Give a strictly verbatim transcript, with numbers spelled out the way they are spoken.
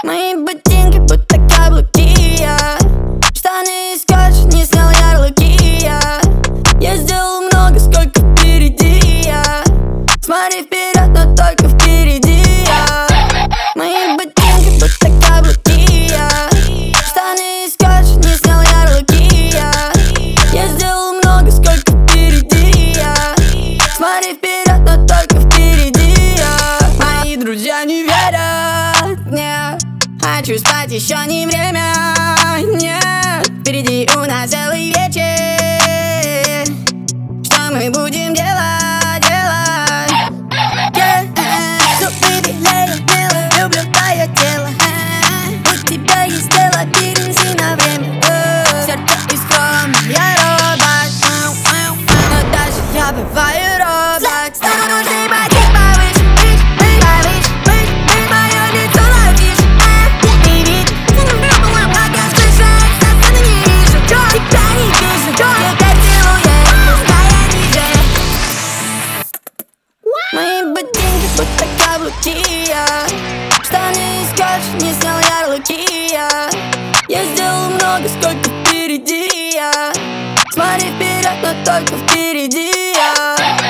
Мои ботинки будто каблуки, я штаны из скотча, не снял ярлыки, я Я сделал много, сколько впереди, я Смотри вперед, но только впереди, я Мои ботинки будто каблуки, я штаны из скотча, не снял ярлыки, я Я сделал много, сколько впереди, я Смотри вперед, но только впереди, я Мои друзья не верят мне, хочу спать, еще не время, нет Впереди у нас целый вечер, что мы будем делать, делать yeah. Зубы белее мела, люблю твое тело У тебя есть дело, перенеси на время Сердце из хрома, я робот Но даже я бываю робот Стану нужны ботинки повыше, выше, повыше, выше Мое лицо ловишь, не видишь Как я спешаю, совсем не вижу Тебя не вижу, тебя целую, стоя ниже Мои ботинки будто каблуки, я штаны из скотча, не снял ярлыки, я Я сделал много, сколько впереди, я Смотри вперед, но только впереди, я